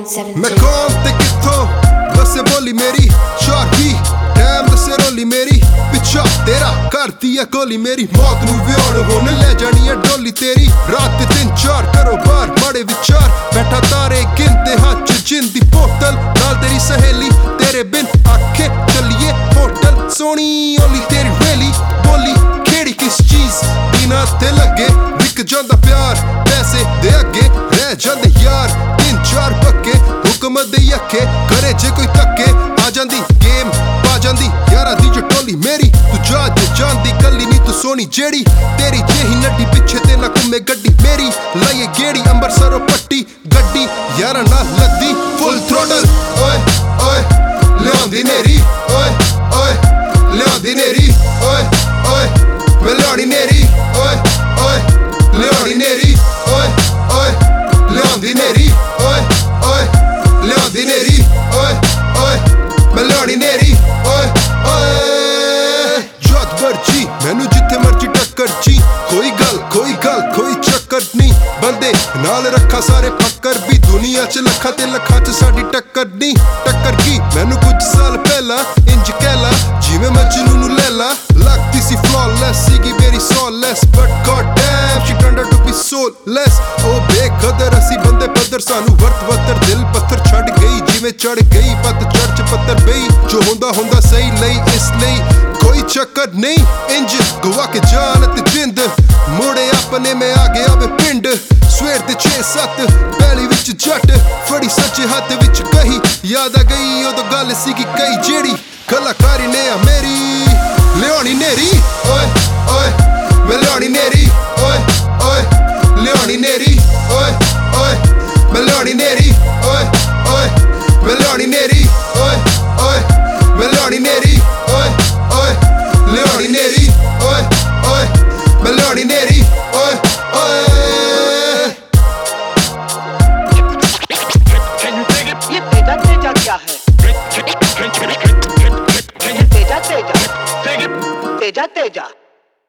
मैं कौन ते किथों दसे बोली मेरी शार्की टाइम दसे रोली मेरी पिछा तेरा करती है गोली मेरी मौत नू व्योण हुण ले जानी है डोली तेरी रात 3-4 कारोबार माड़े विचार बैठा तारे गिनते हाथ च जिन दी बोतल नाल तेरी सहेली तेरे बिन आखे चलिए होटल सोनी ओली तेरी वेली बोली खेड़ी किस चीज बिना ते लगे विक जांदा प्यार पैसे दे अगे रह जांदे यार 3-4 पक्के हुक्म दे अखे करे जे कोई धक्के आ जांदी गेम पा जांदी यारा दी जो टोली मेरी तू जा जे जांदी कल्ली नी तू सोनी जेड़ी तेरी जेही नड्डी पिछे ते ना घुमे गड्डी मेरी लाइए गेड़ी अंबरसरों पट्टी गड्डी यारा ना लद्दी फुल थ्रोटल ओए ओए लियांदी नेरी ओए ओए लियांदी नेरी ओए ओए मैं लियानी नेरी ओए ओए लियानी नेरी ओए ओए लियांदी नेरी ओए ओए लियांदी नेरी ओए ओए मैं लियानी नेरी ओए ओए जद मर्जी मैनू जिथे मर्जी टक्कर जी कोई गल कोई चक्कर नहीं बंदे नाल रखा सारे फक्कर भी दुनिया च लखा ते लखा च साडी टक्कर नहीं टक्कर की मैनू कुछ साल पहला इंज कहला जिवें मजनू नू लैला लगती सी flawless सीगी मेरी soulless but god damn she turned out to be soulless ओ बेकदर असी बंदे पत्थर सानू वर्त दिल पत्थर छड़ गई जिवें चढ़ गई पत चढ़ च पत्थर पई जो हुंदा सही लई इस लई कोई चक्कर नहीं इंज गवा के जान ते जिंद मुड़े अपने में आ गया वे पिंड सवेर दे 6-7 पैली विच जट फड़ी सच्चे हत्थ विच कही याद आ गई उदों गल सीगी कई जेड़ी कलाकारी ने